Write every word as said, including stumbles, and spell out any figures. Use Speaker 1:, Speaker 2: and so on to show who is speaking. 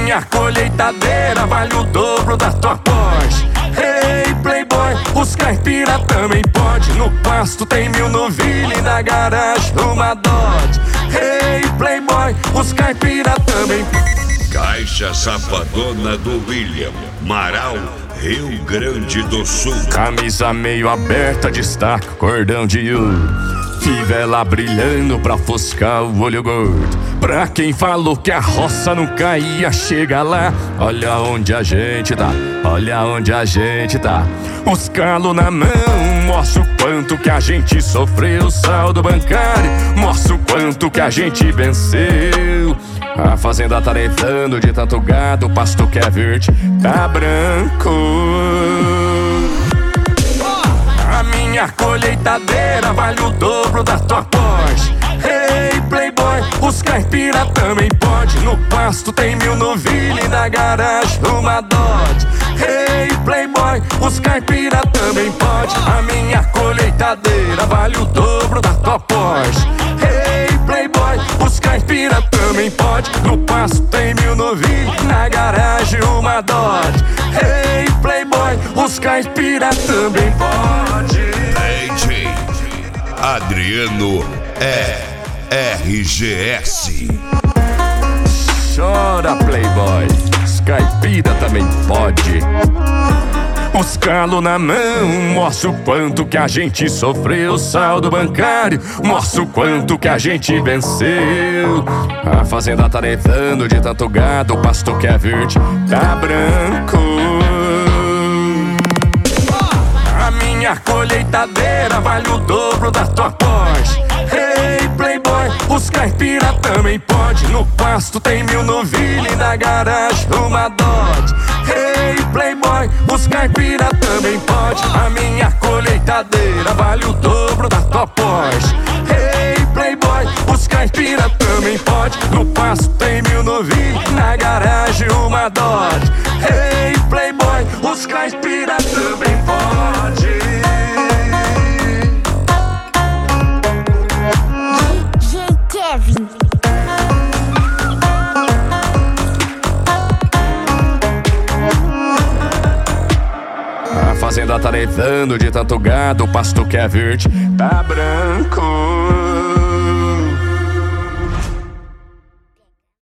Speaker 1: minha colheitadeira vale o dobro da tua Porsche. Hey playboy, os caipira também pode. No pasto tem mil novilha e na garagem uma Dodge. Hey playboy, os caipira também.
Speaker 2: Caixa Safadona do William, Marau, Rio Grande do Sul.
Speaker 1: Camisa meio aberta, destaca cordão de ouro. Fivela brilhando pra ofuscar o olho gordo. Pra quem falou que a roça não caía, chega lá. Olha onde a gente tá, olha onde a gente tá. Os calos na mão, mostra o quanto que a gente sofreu. Saldo bancário, mostra o quanto que a gente venceu. A fazenda tá levando de tanto gado, o pasto que é verde tá branco. A minha colheitadeira vale o dobro da tua Porsche. Hey playboy, os caipira também pode. No pasto tem mil novilha e na garagem uma Dodge. Hey playboy, os caipira também pode. A minha colheitadeira vale o dobro da tua Porsche. Hey playboy, os caipira também pode. No pasto tem mil novilha e na garagem uma Dodge. Hey playboy, os caipira também pode.
Speaker 2: D J Adriano é R G S.
Speaker 1: Chora playboy, os caipira também pode. Os calos na mão, mostra o quanto que a gente sofreu. Saldo bancário, mostra o quanto que a gente venceu. A fazenda tá levando de tanto gado, o pasto que é verde tá branco. A minha colheitadeira vale o dobro da tua Porsche. Hey playboy, os caipira também pode. No pasto tem mil novilha e na garagem uma Dodge. Hey playboy, os caipira também pode. A minha colheitadeira vale o dobro da tua Porsche. Hey playboy, os caipira também pode. No pasto tem mil novilha e na garagem uma Dodge. Hey playboy, os caipira também pode. A fazenda tá levando de tanto gado, o pasto que é verde tá branco.